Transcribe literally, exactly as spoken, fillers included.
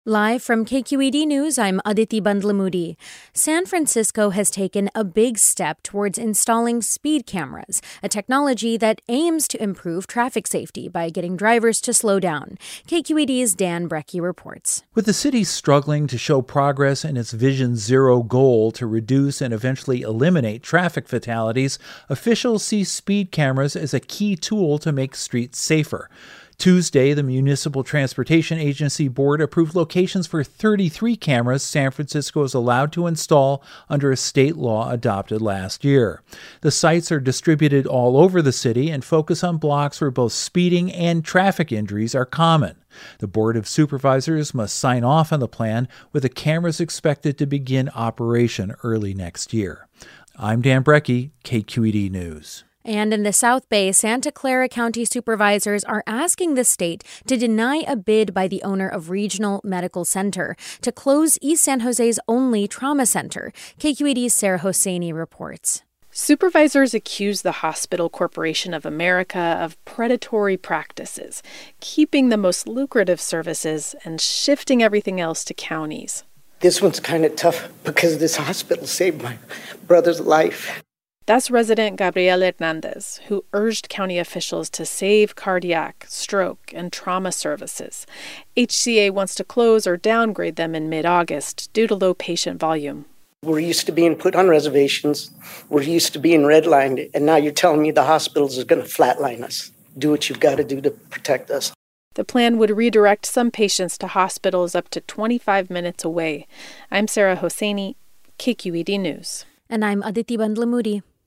Live from K Q E D News, I'm Aditi Bandlamudi. San Francisco has taken a big step towards installing speed cameras, a technology that aims to improve traffic safety by getting drivers to slow down. K Q E D's Dan Brecky reports. With the city struggling to show progress in its Vision Zero goal to reduce and eventually eliminate traffic fatalities, officials see speed cameras as a key tool to make streets safer. Tuesday, the Municipal Transportation Agency Board approved locations for thirty-three cameras San Francisco is allowed to install under a state law adopted last year. The sites are distributed all over the city and focus on blocks where both speeding and traffic injuries are common. The Board of Supervisors must sign off on the plan, with the cameras expected to begin operation early next year. I'm Dan Brecky, K Q E D News. And in the South Bay, Santa Clara County supervisors are asking the state to deny a bid by the owner of Regional Medical Center to close East San Jose's only trauma center. K Q E D's Sarah Hosseini reports. Supervisors accuse the Hospital Corporation of America of predatory practices, keeping the most lucrative services and shifting everything else to counties. This one's kind of tough because this hospital saved my brother's life. That's resident Gabriel Hernandez, who urged county officials to save cardiac, stroke, and trauma services. H C A wants to close or downgrade them in mid-August due to low patient volume. We're used to being put on reservations. We're used to being redlined. And now you're telling me the hospitals are going to flatline us. Do what you've got to do to protect us. The plan would redirect some patients to hospitals up to twenty-five minutes away. I'm Sarah Hosseini, K Q E D News. And I'm Aditi Bandlamudi.